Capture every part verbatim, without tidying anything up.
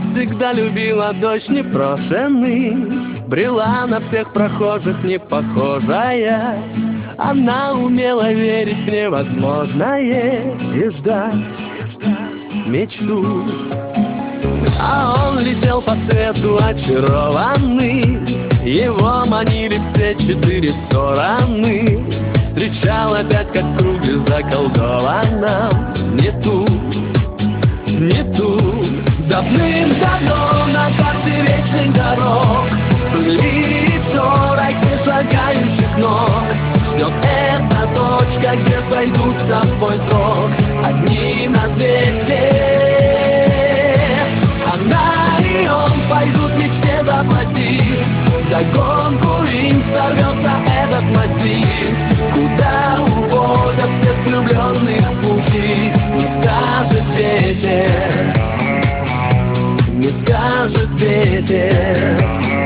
всегда любила дождь непрошенный, брела на всех прохожих не похожая. Она умела верить в невозможное и ждать мечту. А он летел по свету очарованный, его манили все четыре стороны. Встречал опять, как в круге заколдованном, не ту, не ту. Давным-давно на карте вечных дорог были шорохи шагающих ног. Ждет эта точка, где сойдутся в твой срок одни на свете. Она и он пойдут мечте заплатить, вдогонку им сорвется этот массив. Куда уводят всех влюбленных пути, не скажет ветер, не скажет ветер.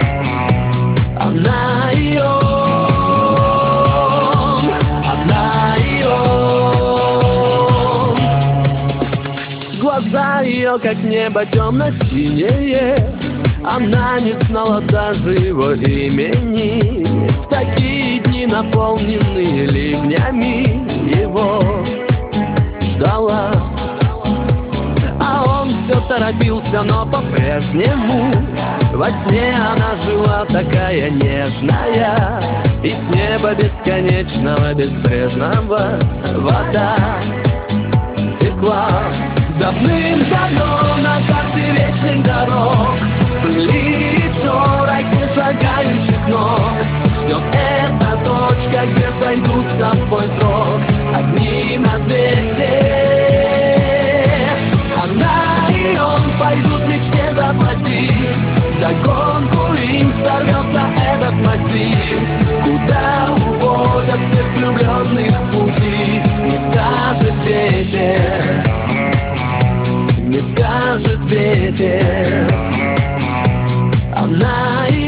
Она и он, она и он. Глаза ее, как небо темно-синее, она не знала даже его имени. В такие дни, наполненные ливнями, его ждала. А он все торопился, но по-прежнему во сне она жила такая нежная. И с неба бесконечного, безбрежного вода текла. Давным-давно на карте вечных дорог были шорохи шагающих ног. Ждет эта точка, где сойдутся в твой срок одни на свете. Она и он пойдут мечте заплатить, вдогонку им сорвется этот массив. Куда уводят всех влюбленных пути, не скажет ветер, не скажет ветер. Она и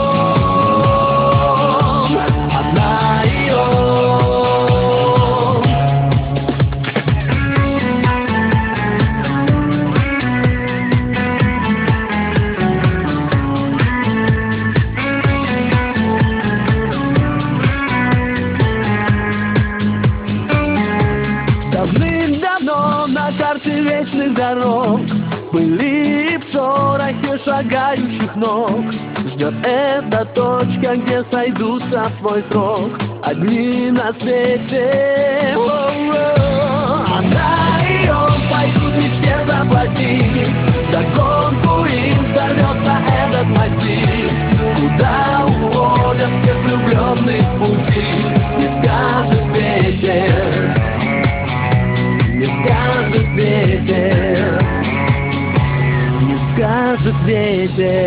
он, она и он. Давным-давно на карте вечных дорог были в шорохе шагающих ног. Ждет эта точка, где сойдутся в твой срок одни на свете. О-о-о. Она и он пойдут мечте заплатить, вдогонку им сорвется этот массив. Куда уводят всех влюбленных пути, не скажет ветер, не скажет ветер, не скажет ветер.